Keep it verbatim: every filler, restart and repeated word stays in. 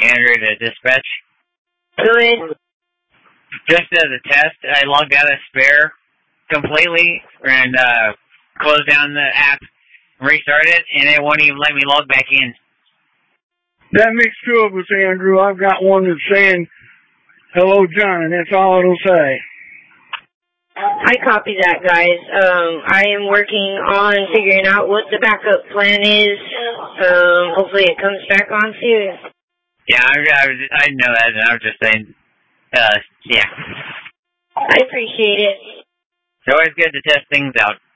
Andrew to dispatch. Good. Just as a test, I logged out of Spare completely and uh, closed down the app, restarted it, and it won't even let me log back in. That makes two of us, Andrew. I've got one that's saying, hello, John, and that's all it'll say. I copy that, guys. Um, I am working on figuring out what the backup plan is. Um, hopefully it comes back on soon. Yeah, I, I, I know that, and I was just saying, uh, yeah. I appreciate it. It's always good to test things out.